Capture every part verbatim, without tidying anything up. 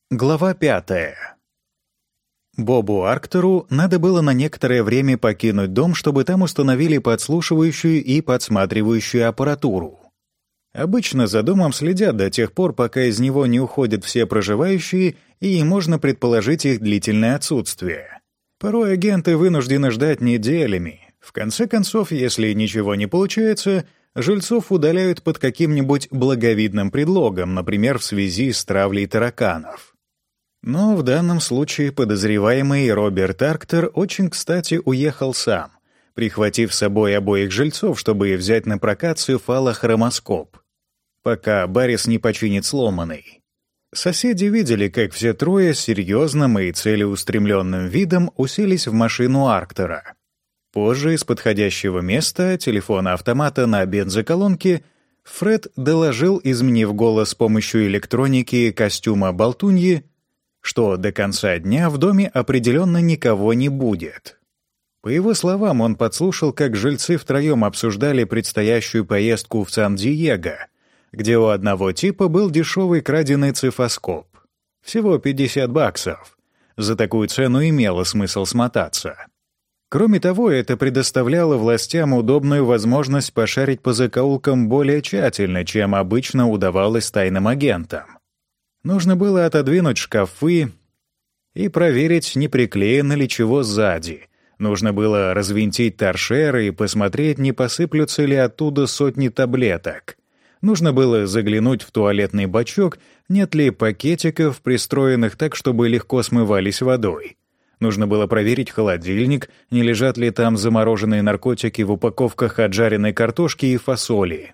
Глава пятая. Бобу Арктеру надо было на некоторое время покинуть дом, чтобы там установили подслушивающую и подсматривающую аппаратуру. Обычно за домом следят до тех пор, пока из него не уходят все проживающие, и можно предположить их длительное отсутствие. Порой агенты вынуждены ждать неделями. В конце концов, если ничего не получается, жильцов удаляют под каким-нибудь благовидным предлогом, например, в связи с травлей тараканов. Но в данном случае подозреваемый Роберт Арктер очень кстати уехал сам, прихватив с собой обоих жильцов, чтобы взять на прокат цефалохромоскоп, пока Баррис не починит сломанный. Соседи видели, как все трое с серьезным и целеустремленным видом уселись в машину Арктера. Позже из подходящего места телефона-автомата на бензоколонке Фред доложил, изменив голос с помощью электроники костюма болтуньи, что до конца дня в доме определенно никого не будет. По его словам, он подслушал, как жильцы втроем обсуждали предстоящую поездку в Сан-Диего, где у одного типа был дешевый краденый цифоскоп. Всего пятьдесят баксов. За такую цену имело смысл смотаться. Кроме того, это предоставляло властям удобную возможность пошарить по закоулкам более тщательно, чем обычно удавалось тайным агентам. Нужно было отодвинуть шкафы и проверить, не приклеено ли чего сзади. Нужно было развинтить торшеры и посмотреть, не посыплются ли оттуда сотни таблеток. Нужно было заглянуть в туалетный бачок, нет ли пакетиков, пристроенных так, чтобы легко смывались водой. Нужно было проверить холодильник, не лежат ли там замороженные наркотики в упаковках от жареной картошки и фасоли.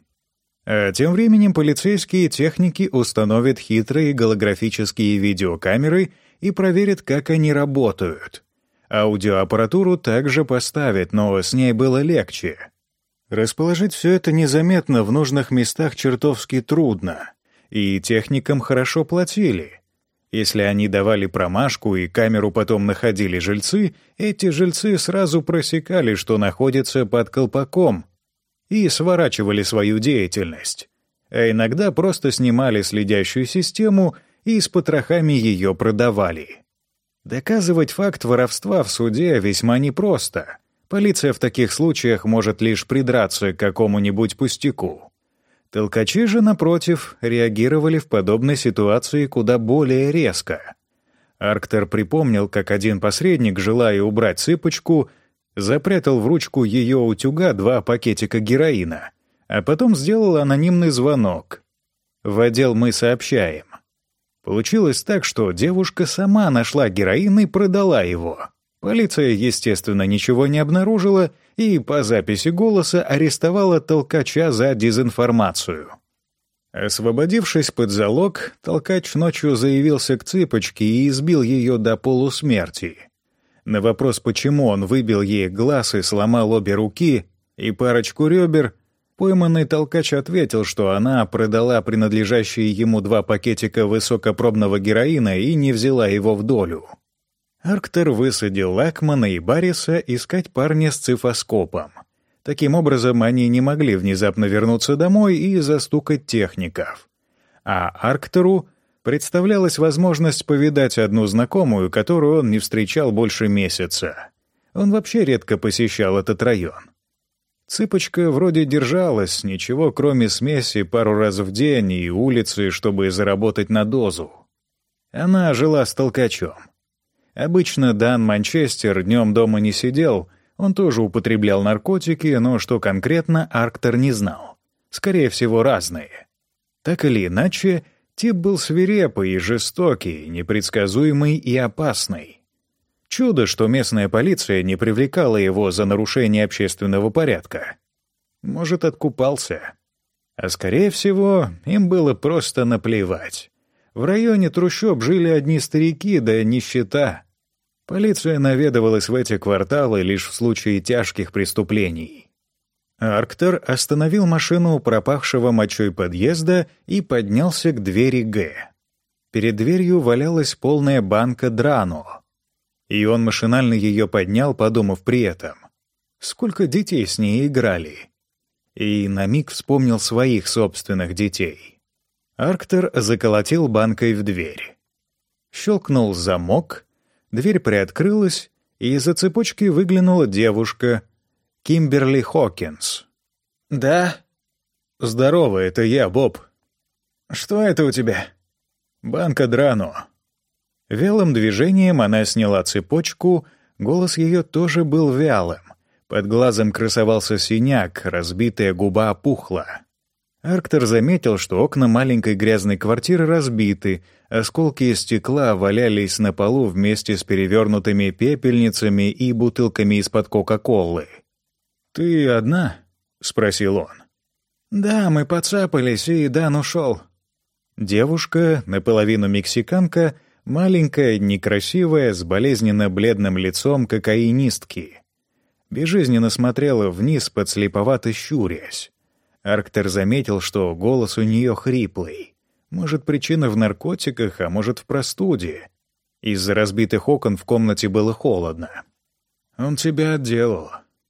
А тем временем полицейские техники установят хитрые голографические видеокамеры и проверят, как они работают. Аудиоаппаратуру также поставят, но с ней было легче. Расположить все это незаметно в нужных местах чертовски трудно, и техникам хорошо платили. Если они давали промашку и камеру потом находили жильцы, эти жильцы сразу просекали, что находится под колпаком, и сворачивали свою деятельность. А иногда просто снимали следящую систему и с потрохами ее продавали. Доказывать факт воровства в суде весьма непросто. Полиция в таких случаях может лишь придраться к какому-нибудь пустяку. Толкачи же, напротив, реагировали в подобной ситуации куда более резко. Арктер припомнил, как один посредник, желая убрать цыпочку, запрятал в ручку ее утюга два пакетика героина, а потом сделал анонимный звонок. В отдел «Мы сообщаем». Получилось так, что девушка сама нашла героин и продала его. Полиция, естественно, ничего не обнаружила и по записи голоса арестовала толкача за дезинформацию. Освободившись под залог, толкач ночью заявился к цыпочке и избил ее до полусмерти. На вопрос, почему он выбил ей глаз и сломал обе руки и парочку ребер, пойманный толкач ответил, что она продала принадлежащие ему два пакетика высокопробного героина и не взяла его в долю. Арктер высадил Лакмана и Барриса искать парня с цифоскопом. Таким образом, они не могли внезапно вернуться домой и застукать техников. А Арктеру представлялась возможность повидать одну знакомую, которую он не встречал больше месяца. Он вообще редко посещал этот район. Цыпочка вроде держалась, ничего кроме смеси пару раз в день и улицы, чтобы заработать на дозу. Она жила с толкачом. Обычно Дан Манчестер днем дома не сидел, он тоже употреблял наркотики, но что конкретно, Арктер не знал. Скорее всего, разные. Так или иначе, тип был свирепый и жестокий, непредсказуемый и опасный. Чудо, что местная полиция не привлекала его за нарушение общественного порядка. Может, откупался. А скорее всего, им было просто наплевать. В районе трущоб жили одни старики, да нищета. Полиция наведывалась в эти кварталы лишь в случае тяжких преступлений. Арктер остановил машину у пропахшего мочой подъезда и поднялся к двери Г. Перед дверью валялась полная банка Драно, и он машинально ее поднял, подумав при этом, сколько детей с ней играли. И на миг вспомнил своих собственных детей. Арктер заколотил банкой в дверь. Щелкнул замок, дверь приоткрылась, и из-за цепочки выглянула девушка, Кимберли Хокинс. «Да?» «Здорово, это я, Боб». «Что это у тебя?» «Банка Драну». Вялым движением она сняла цепочку, голос ее тоже был вялым. Под глазом красовался синяк, разбитая губа опухла. Арктер заметил, что окна маленькой грязной квартиры разбиты, осколки стекла валялись на полу вместе с перевернутыми пепельницами и бутылками из-под Кока-Колы. «Ты одна?» — спросил он. «Да, мы поцапались, и Дан ушел». Девушка, наполовину мексиканка, маленькая, некрасивая, с болезненно-бледным лицом кокаинистки. Безжизненно смотрела вниз, подслеповато щурясь. Арктер заметил, что голос у нее хриплый. Может, причина в наркотиках, а может, в простуде. Из-за разбитых окон в комнате было холодно. «Он тебя отделал».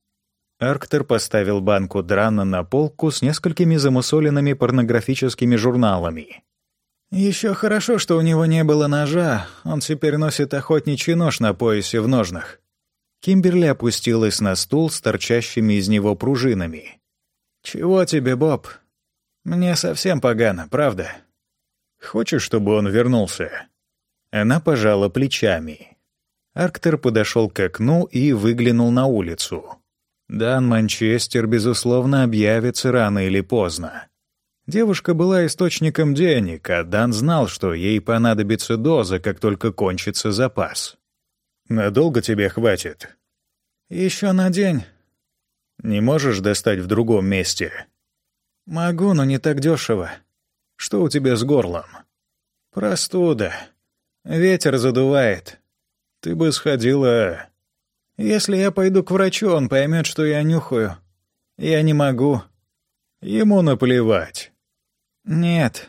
Арктер поставил банку Драна на полку с несколькими замусоленными порнографическими журналами. «Еще хорошо, что у него не было ножа. Он теперь носит охотничий нож на поясе в ножнах». Кимберли опустилась на стул с торчащими из него пружинами. «Чего тебе, Боб? Мне совсем погано, правда?» «Хочешь, чтобы он вернулся?» Она пожала плечами. Арктер подошел к окну и выглянул на улицу. Дан Манчестер, безусловно, объявится рано или поздно. Девушка была источником денег, а Дан знал, что ей понадобится доза, как только кончится запас. «Надолго тебе хватит?» «Еще на день». «Не можешь достать в другом месте?» «Могу, но не так дешево». «Что у тебя с горлом?» «Простуда. Ветер задувает». «Ты бы сходила...» «Если я пойду к врачу, он поймет, что я нюхаю. Я не могу». «Ему наплевать». «Нет».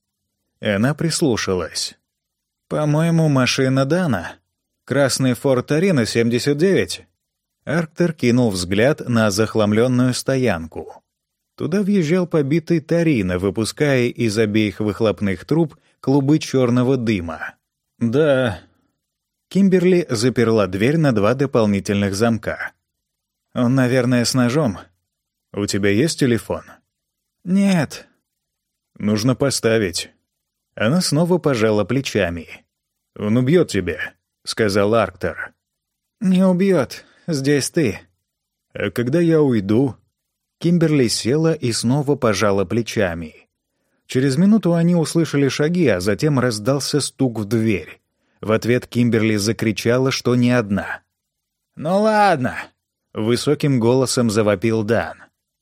Она прислушалась. «По-моему, машина Дана. Красный Форд Торино семьдесят девять». Арктер кинул взгляд на захламленную стоянку. Туда въезжал побитый Торино, выпуская из обеих выхлопных труб клубы черного дыма. «Да». Кимберли заперла дверь на два дополнительных замка. «Он, наверное, с ножом». «У тебя есть телефон?» «Нет». «Нужно поставить». Она снова пожала плечами. «Он убьет тебя», — сказал Арктер. «Не убьет. Здесь ты». «А когда я уйду?» Кимберли села и снова пожала плечами. Через минуту они услышали шаги, а затем раздался стук в дверь. В ответ Кимберли закричала, что не одна. «Ну ладно», — высоким голосом завопил Дан.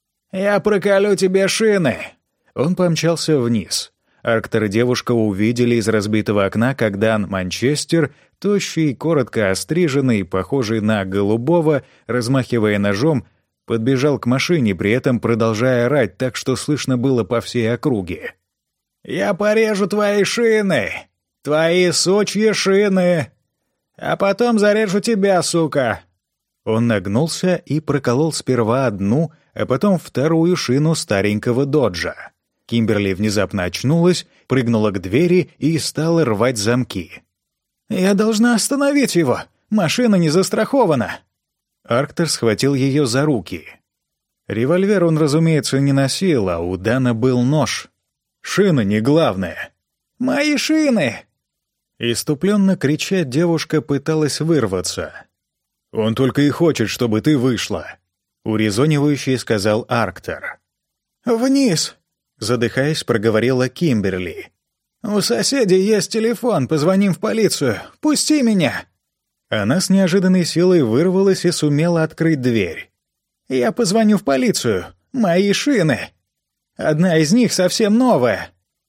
«Я проколю тебе шины». Он помчался вниз. Арктер и девушка увидели из разбитого окна, как Дан Манчестер, тощий, коротко остриженный, похожий на голубого, размахивая ножом, подбежал к машине, при этом продолжая орать так, что слышно было по всей округе. «Я порежу твои шины! Твои сучьи шины! А потом зарежу тебя, сука!» Он нагнулся и проколол сперва одну, а потом вторую шину старенького доджа. Кимберли внезапно очнулась, прыгнула к двери и стала рвать замки. «Я должна остановить его! Машина не застрахована!» Арктер схватил ее за руки. Револьвер он, разумеется, не носил, а у Дана был нож. Шина не главное. «Мои шины!» Иступленно крича, девушка пыталась вырваться. «Он только и хочет, чтобы ты вышла», — урезонивающий сказал Арктер. «Вниз!» — задыхаясь, проговорила Кимберли. «У соседей есть телефон, позвоним в полицию. Пусти меня!» Она с неожиданной силой вырвалась и сумела открыть дверь. «Я позвоню в полицию. Мои шины. Одна из них совсем новая».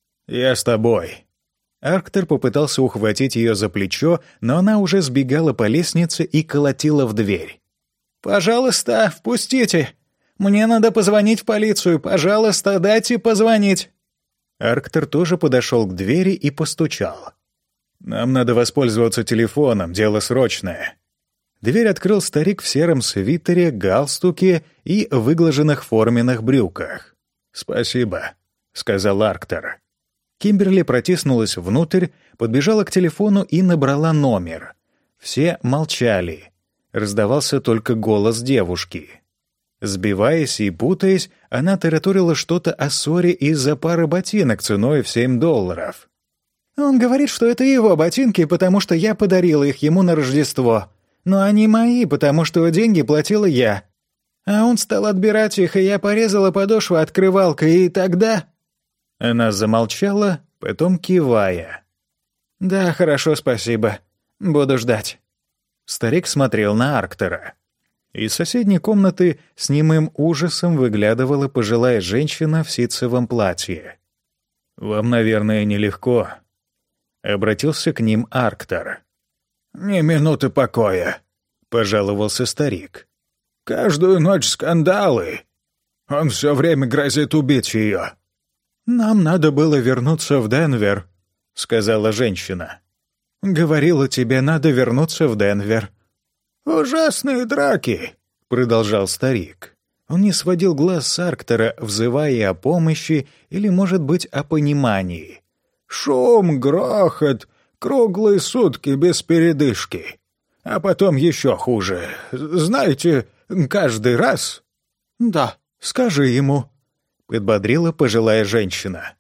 «Я с тобой». Арктер попытался ухватить ее за плечо, но она уже сбегала по лестнице и колотила в дверь. «Пожалуйста, впустите. Мне надо позвонить в полицию. Пожалуйста, дайте позвонить». Арктер тоже подошел к двери и постучал. «Нам надо воспользоваться телефоном, дело срочное». Дверь открыл старик в сером свитере, галстуке и выглаженных форменных брюках. «Спасибо», — сказал Арктер. Кимберли протиснулась внутрь, подбежала к телефону и набрала номер. Все молчали. Раздавался только голос девушки. Сбиваясь и путаясь, она тараторила что-то о ссоре из-за пары ботинок ценой в семь долларов. «Он говорит, что это его ботинки, потому что я подарила их ему на Рождество. Но они мои, потому что деньги платила я. А он стал отбирать их, и я порезала подошву открывалкой, и тогда...» Она замолчала, потом кивая. «Да, хорошо, спасибо. Буду ждать». Старик смотрел на Арктора. Из соседней комнаты с немым ужасом выглядывала пожилая женщина в ситцевом платье. «Вам, наверное, нелегко», — обратился к ним Арктор. «Ни минуты покоя», — пожаловался старик. «Каждую ночь скандалы. Он все время грозит убить ее». «Нам надо было вернуться в Денвер», — сказала женщина. «Говорила тебе, надо вернуться в Денвер». «Ужасные драки», — продолжал старик. Он не сводил глаз с Арктора, взывая о помощи или, может быть, о понимании. «Шум, грохот, круглые сутки без передышки. А потом еще хуже. Знаете, каждый раз...» «Да, скажи ему», — подбодрила пожилая женщина.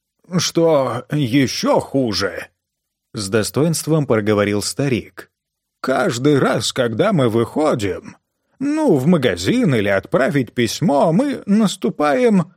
«Что еще хуже?» — с достоинством проговорил старик. «Каждый раз, когда мы выходим, ну, в магазин или отправить письмо, мы наступаем...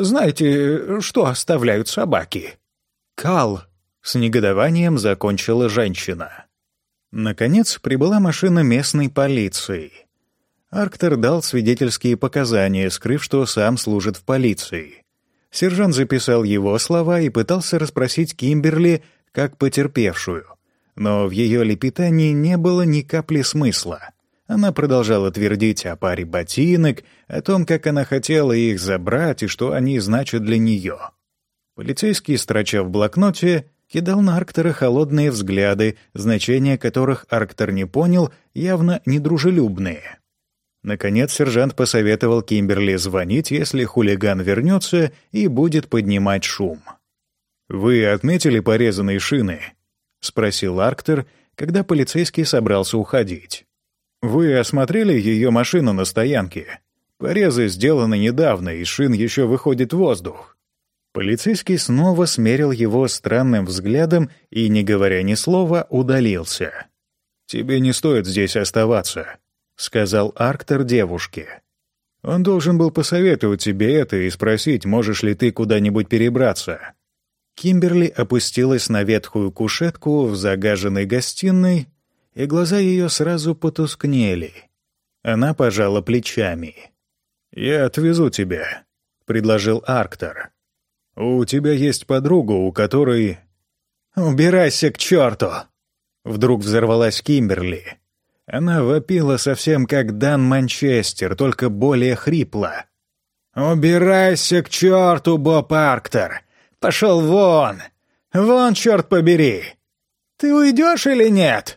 Знаете, что оставляют собаки?» «Кал», — с негодованием закончила женщина. Наконец прибыла машина местной полиции. Арктор дал свидетельские показания, скрыв, что сам служит в полиции. Сержант записал его слова и пытался расспросить Кимберли как потерпевшую. Но в ее лепетании не было ни капли смысла. Она продолжала твердить о паре ботинок, о том, как она хотела их забрать и что они значат для нее. Полицейский, строча в блокноте, кидал на Арктора холодные взгляды, значения которых Арктор не понял, явно недружелюбные. Наконец сержант посоветовал Кимберли звонить, если хулиган вернется и будет поднимать шум. «Вы отметили порезанные шины?» — спросил Арктор, когда полицейский собрался уходить. «Вы осмотрели ее машину на стоянке? Порезы сделаны недавно, и шин еще выходит в воздух». Полицейский снова смерил его странным взглядом и, не говоря ни слова, удалился. «Тебе не стоит здесь оставаться», — сказал Арктор девушке. «Он должен был посоветовать тебе это и спросить, можешь ли ты куда-нибудь перебраться». Кимберли опустилась на ветхую кушетку в загаженной гостиной, и глаза ее сразу потускнели. Она пожала плечами. «Я отвезу тебя», — предложил Арктор. «У тебя есть подруга, у которой...» «Убирайся к черту!» Вдруг взорвалась Кимберли. Она вопила совсем как Дан Манчестер, только более хрипло. «Убирайся к черту, Боб Арктор! Пошел вон! Вон, черт побери! Ты уйдешь или нет?»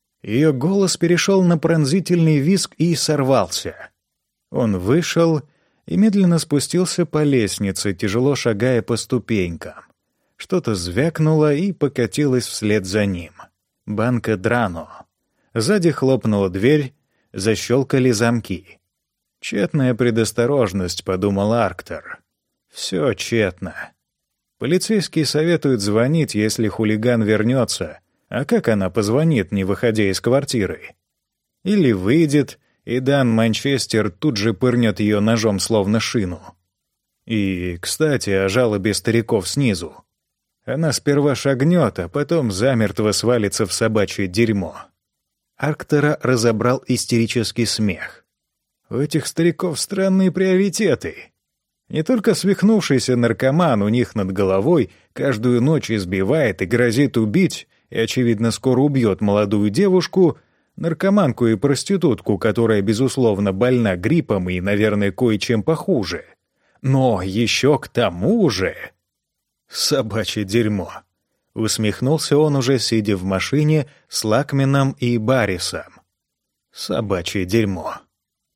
Ее голос перешел на пронзительный визг и сорвался. Он вышел и медленно спустился по лестнице, тяжело шагая по ступенькам. Что-то звякнуло и покатилось вслед за ним. Банка Драно. Сзади хлопнула дверь, защелкали замки. «Тщетная предосторожность», — подумал Арктор. «Все тщетно. Полицейский советует звонить, если хулиган вернется. А как она позвонит, не выходя из квартиры? Или выйдет, и Дан Манчестер тут же пырнет ее ножом словно шину. И, кстати, о жалобе стариков снизу. Она сперва шагнет, а потом замертво свалится в собачье дерьмо». Арктора разобрал истерический смех. У этих стариков странные приоритеты. Не только свихнувшийся наркоман у них над головой каждую ночь избивает и грозит убить, и, очевидно, скоро убьет молодую девушку, наркоманку и проститутку, которая, безусловно, больна гриппом и, наверное, кое-чем похуже. Но еще к тому же... Собачье дерьмо. Усмехнулся он, уже сидя в машине с Лакменом и Баррисом. Собачье дерьмо.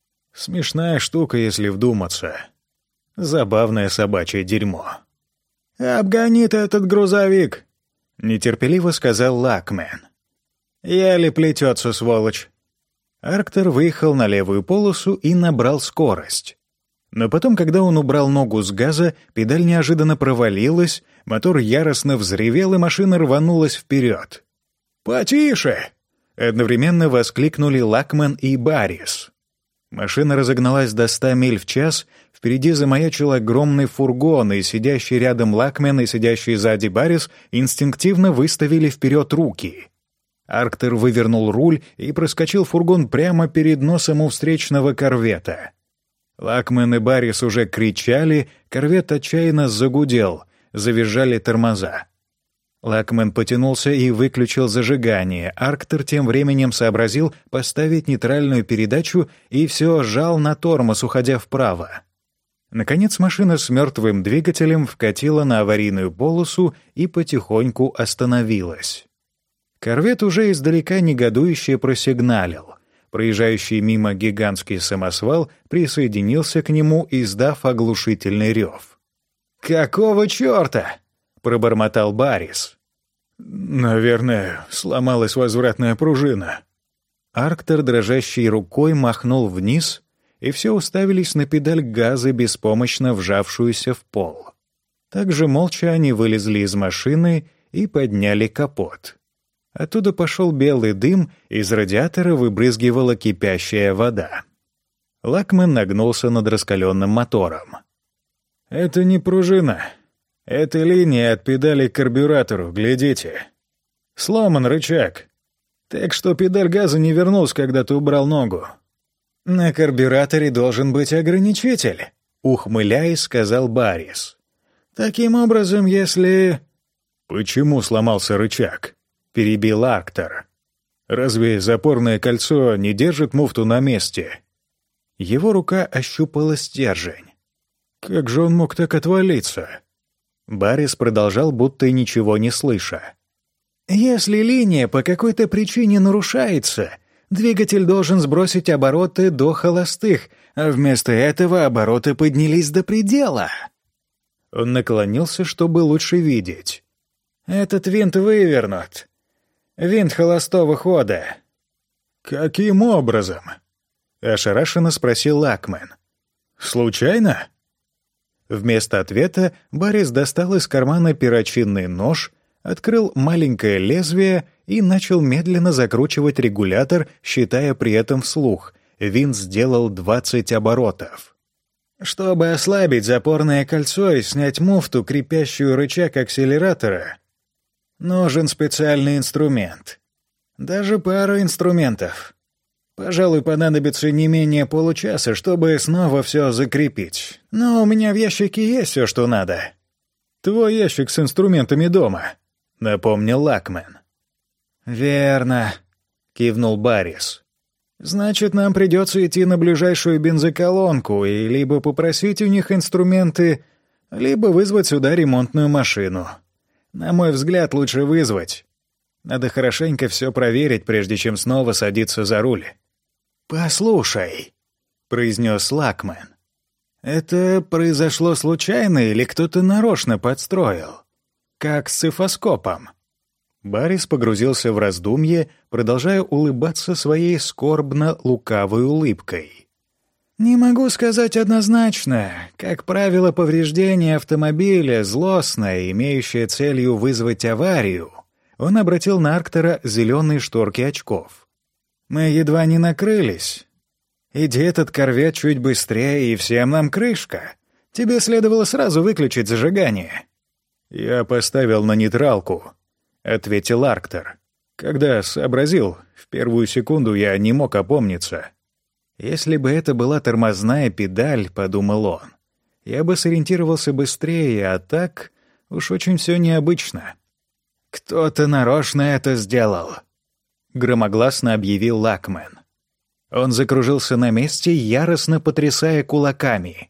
Смешная штука, если вдуматься. Забавное собачье дерьмо. «Обгонит этот грузовик», — нетерпеливо сказал Лакмен. «Еле плетется, сволочь». Арктер выехал на левую полосу и набрал скорость. Но потом, когда он убрал ногу с газа, педаль неожиданно провалилась, мотор яростно взревел, и машина рванулась вперед. «Потише!» — одновременно воскликнули Лакмен и Баррис. Машина разогналась до ста миль в час, впереди замаячил огромный фургон, и сидящий рядом Лакмен и сидящий сзади Баррис инстинктивно выставили вперед руки. Арктер вывернул руль и проскочил фургон прямо перед носом у встречного корвета. Лакмен и Баррис уже кричали, корвет отчаянно загудел, завизжали тормоза. Лакмен потянулся и выключил зажигание. Арктер тем временем сообразил поставить нейтральную передачу и все жал на тормоз, уходя вправо. Наконец машина с мертвым двигателем вкатила на аварийную полосу и потихоньку остановилась. Корвет уже издалека негодующе просигналил. Проезжающий мимо гигантский самосвал присоединился к нему, издав оглушительный рев. «Какого черта?» — пробормотал Баррис. «Наверное, сломалась возвратная пружина». Арктер дрожащей рукой махнул вниз, и все уставились на педаль газа, беспомощно вжавшуюся в пол. Также молча они вылезли из машины и подняли капот. Оттуда пошел белый дым, из радиатора выбрызгивала кипящая вода. Лакмен нагнулся над раскаленным мотором. «Это не пружина. Это линия от педали к карбюратору, глядите. Сломан рычаг. Так что педаль газа не вернулась, когда ты убрал ногу». «На карбюраторе должен быть ограничитель», — ухмыляясь, сказал Баррис. «Таким образом, если...» «Почему сломался рычаг?» — перебил Арктер. «Разве запорное кольцо не держит муфту на месте?» Его рука ощупала стержень. «Как же он мог так отвалиться?» Баррис продолжал, будто и ничего не слыша. «Если линия по какой-то причине нарушается, двигатель должен сбросить обороты до холостых, а вместо этого обороты поднялись до предела». Он наклонился, чтобы лучше видеть. «Этот винт вывернут. Винт холостого хода». «Каким образом?» — ошарашенно спросил Лакмен. «Случайно?» Вместо ответа Баррис достал из кармана перочинный нож, открыл маленькое лезвие и начал медленно закручивать регулятор, считая при этом вслух. Винт сделал двадцать оборотов. «Чтобы ослабить запорное кольцо и снять муфту, крепящую рычаг акселератора, нужен специальный инструмент. Даже пара инструментов. Пожалуй, понадобится не менее получаса, чтобы снова все закрепить. Но у меня в ящике есть все, что надо». «Твой ящик с инструментами дома», — напомнил Лакмен. «Верно», — кивнул Баррис. «Значит, нам придется идти на ближайшую бензоколонку и либо попросить у них инструменты, либо вызвать сюда ремонтную машину. На мой взгляд, лучше вызвать. Надо хорошенько все проверить, прежде чем снова садиться за руль». «Послушай», — произнес Лакмен, — «это произошло случайно или кто-то нарочно подстроил? Как с цифоскопом?» Баррис погрузился в раздумье, продолжая улыбаться своей скорбно-лукавой улыбкой. «Не могу сказать однозначно. Как правило, повреждение автомобиля злостное, имеющее целью вызвать аварию». Он обратил на Арктера зеленые шторки очков. «Мы едва не накрылись. Иди этот корвет чуть быстрее, и всем нам крышка. Тебе следовало сразу выключить зажигание». «Я поставил на нейтралку», — ответил Арктер. «Когда сообразил, в первую секунду я не мог опомниться». «Если бы это была тормозная педаль», — подумал он, — «я бы сориентировался быстрее, а так уж очень все необычно». «Кто-то нарочно это сделал», — громогласно объявил Лакмен. Он закружился на месте, яростно потрясая кулаками.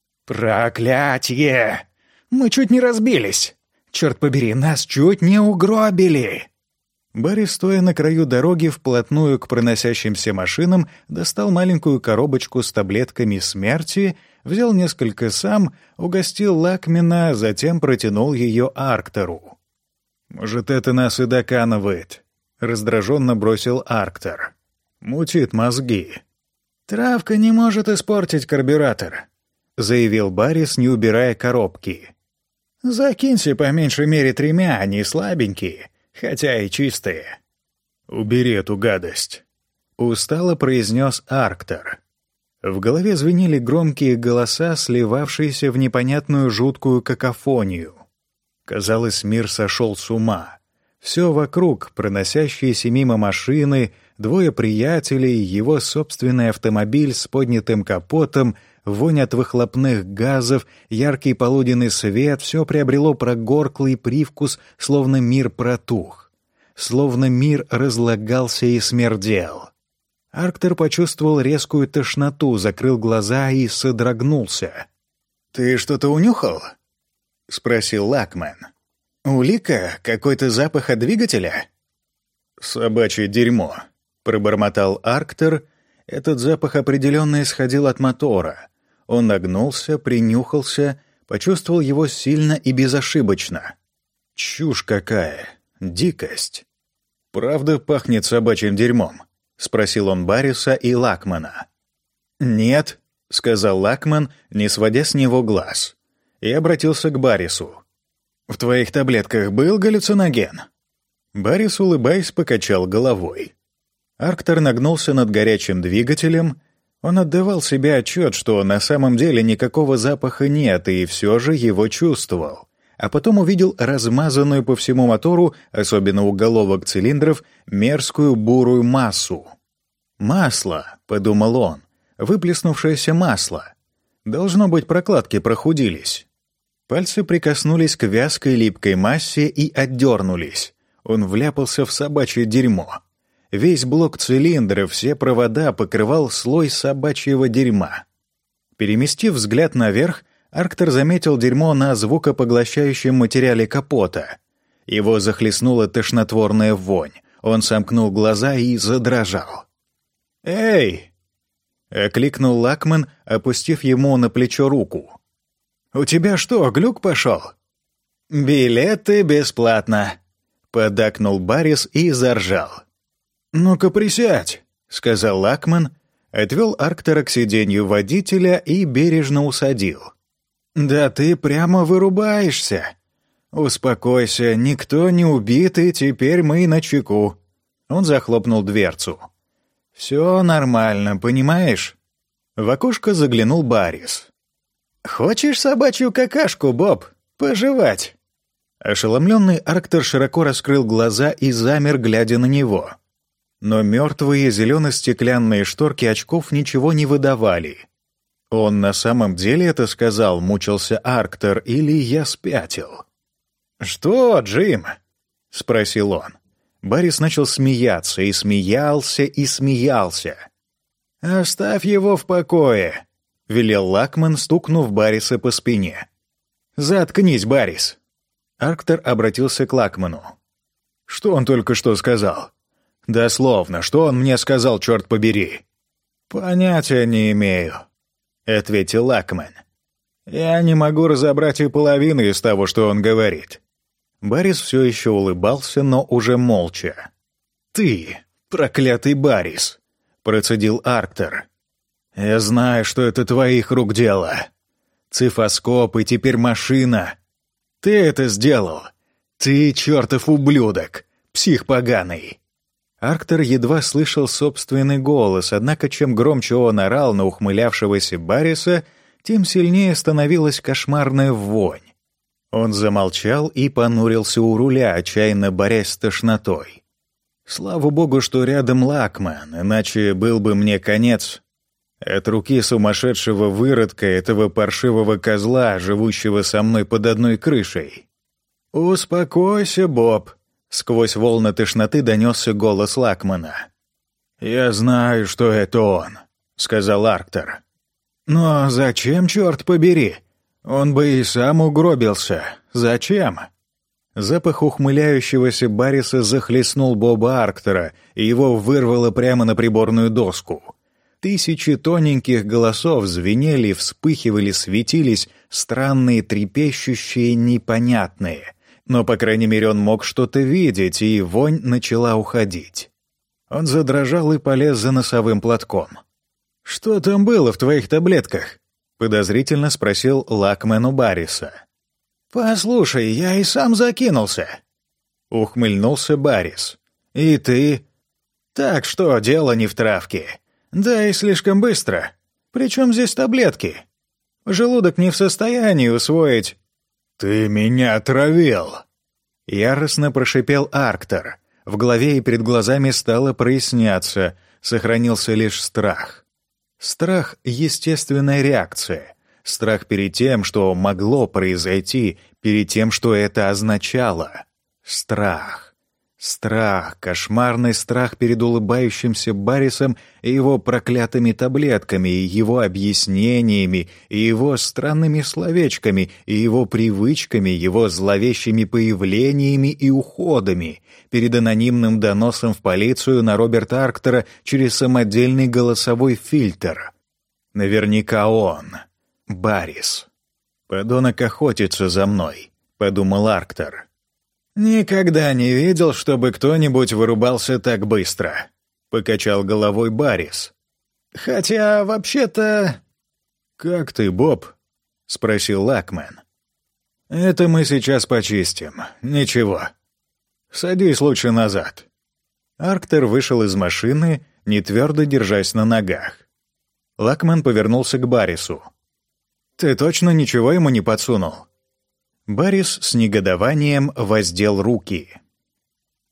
«Проклятье! Мы чуть не разбились! Черт побери, нас чуть не угробили!» Баррис, стоя на краю дороги вплотную к проносящимся машинам, достал маленькую коробочку с таблетками смерти, взял несколько сам, угостил Лакмена, затем протянул ее Арктеру. «Может, это нас и доканывает», — раздраженно бросил Арктер. «Мутит мозги». «Травка не может испортить карбюратор», — заявил Баррис, не убирая коробки. «Закинься по меньшей мере тремя, они слабенькие, хотя и чистые». «Убери эту гадость», — устало произнес Арктер. В голове звенели громкие голоса, сливавшиеся в непонятную жуткую какофонию. Казалось, мир сошел с ума. Все вокруг, проносящиеся мимо машины, двое приятелей, его собственный автомобиль с поднятым капотом, вонь от выхлопных газов, яркий полуденный свет — все приобрело прогорклый привкус, словно мир протух. Словно мир разлагался и смердел. Арктер почувствовал резкую тошноту, закрыл глаза и содрогнулся. «Ты что-то унюхал?» — спросил Лакмен. «Улика? Какой-то запах от двигателя?» «Собачье дерьмо», — пробормотал Арктер. Этот запах определенно исходил от мотора. Он нагнулся, принюхался, почувствовал его сильно и безошибочно. «Чушь какая! Дикость!» «Правда пахнет собачьим дерьмом?» — спросил он Барриса и Лакмена. «Нет», — сказал Лакмен, не сводя с него глаз, и обратился к Баррису. «В твоих таблетках был галлюциноген?» Баррис, улыбаясь, покачал головой. Арктер нагнулся над горячим двигателем. Он отдавал себе отчет, что на самом деле никакого запаха нет, и все же его чувствовал. А потом увидел размазанную по всему мотору, особенно у головок цилиндров, мерзкую бурую массу. «Масло», — подумал он, — «выплеснувшееся масло. Должно быть, прокладки прохудились». Пальцы прикоснулись к вязкой липкой массе и отдернулись. Он вляпался в собачье дерьмо. Весь блок цилиндров, все провода покрывал слой собачьего дерьма. Переместив взгляд наверх, Арктер заметил дерьмо на звукопоглощающем материале капота. Его захлестнула тошнотворная вонь. Он сомкнул глаза и задрожал. «Эй!» — окликнул Лакмен, опустив ему на плечо руку. «У тебя что, глюк пошел?» «Билеты бесплатно», — поддакнул Баррис и заржал. «Ну-ка присядь», — сказал Лакмен, отвел Арктера к сиденью водителя и бережно усадил. «Да ты прямо вырубаешься. Успокойся, никто не убит, и теперь мы начеку». Он захлопнул дверцу. «Все нормально, понимаешь?» В окошко заглянул Баррис. «Хочешь собачью какашку, Боб? Пожевать?» Ошеломленный Арктер широко раскрыл глаза и замер, глядя на него. Но мертвые зелено-стеклянные шторки очков ничего не выдавали. «Он на самом деле это сказал?» — мучился Арктер, или я спятил? «Что, Джим?» — спросил он. Баррис начал смеяться, и смеялся, и смеялся. «Оставь его в покое», — велел Лакмен, стукнув Барриса по спине. «Заткнись, Баррис». Арктер обратился к Лакмену. «Что он только что сказал?» «Дословно, что он мне сказал, черт побери?» «Понятия не имею», — ответил Лакмен. «Я не могу разобрать и половины из того, что он говорит». Баррис все еще улыбался, но уже молча. «Ты, проклятый Баррис», — процедил Арктер. «Я знаю, что это твоих рук дело. Цифоскоп и теперь машина. Ты это сделал. Ты чертов ублюдок, псих поганый». Арктер едва слышал собственный голос, однако чем громче он орал на ухмылявшегося Барриса, тем сильнее становилась кошмарная вонь. Он замолчал и понурился у руля, отчаянно борясь с тошнотой. Слава богу, что рядом Лакмен, иначе был бы мне конец. От руки сумасшедшего выродка, этого паршивого козла, живущего со мной под одной крышей. «Успокойся, Боб», — сквозь волны тошноты донесся голос Лакмена. «Я знаю, что это он», — сказал Арктер. «Но зачем, черт побери? Он бы и сам угробился. Зачем?» Запах ухмыляющегося Барриса захлестнул Боба Арктера, и его вырвало прямо на приборную доску. Тысячи тоненьких голосов звенели, вспыхивали, светились, странные, трепещущие, непонятные. Но, по крайней мере, он мог что-то видеть, и вонь начала уходить. Он задрожал и полез за носовым платком. «Что там было в твоих таблетках?» — подозрительно спросил Лакмен у Барриса. «Послушай, я и сам закинулся», — ухмыльнулся Баррис. «И ты?» «Так что, дело не в травке. Да и слишком быстро. Причем здесь таблетки? Желудок не в состоянии усвоить». «Ты меня отравил!» — яростно прошипел Арктор. В голове и перед глазами стало проясняться, сохранился лишь страх. Страх — естественная реакция. Страх перед тем, что могло произойти, перед тем, что это означало. Страх. Страх, кошмарный страх перед улыбающимся Баррисом и его проклятыми таблетками, и его объяснениями, и его странными словечками, и его привычками, его зловещими появлениями и уходами, перед анонимным доносом в полицию на Роберта Арктора через самодельный голосовой фильтр. Наверняка он, Баррис. «Подонок охотится за мной», — подумал Арктор. «Никогда не видел, чтобы кто-нибудь вырубался так быстро», — покачал головой Баррис. «Хотя, вообще-то...» «Как ты, Боб?» — спросил Лакмен. «Это мы сейчас почистим. Ничего. Садись лучше назад». Арктор вышел из машины, не твердо держась на ногах. Лакмен повернулся к Баррису. «Ты точно ничего ему не подсунул?» Баррис с негодованием воздел руки.